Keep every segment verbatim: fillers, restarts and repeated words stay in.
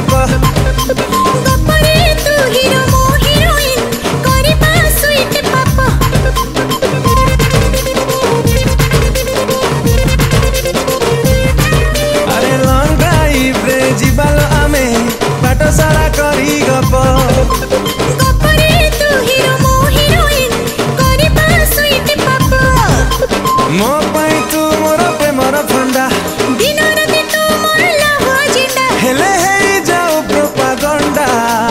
गप गपरे तू हीरो मो हीरोइन करिबा स्वीट पाप अरे लॉन्ग ड्राइव रे जीवालो आमे बाट सारा करी गप गपरे तू हीरो मो हीरोइन करिबा स्वीट पाप मो पाई तू मोर प्रेमर फंडा दिन राति तू मोर लव जिंदा हेले हे जाऊ प्रोपागंडा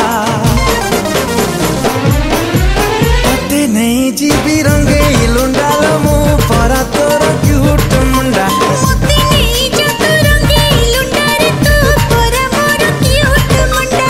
अते नहीं जीवी रंगे लुंडाल मु परा तोर क्यूट मुंडा मते नहीं जत रंगे लुंडा रे तू पर मोर क्यूट मुंडा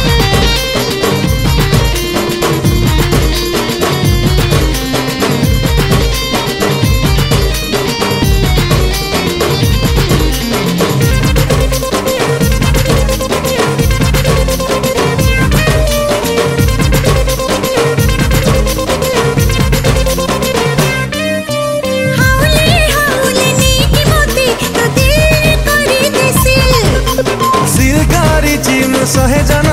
हाउले हाउले नीकी मोती तो दिल करी देसिल सिल करी चिम सहे जन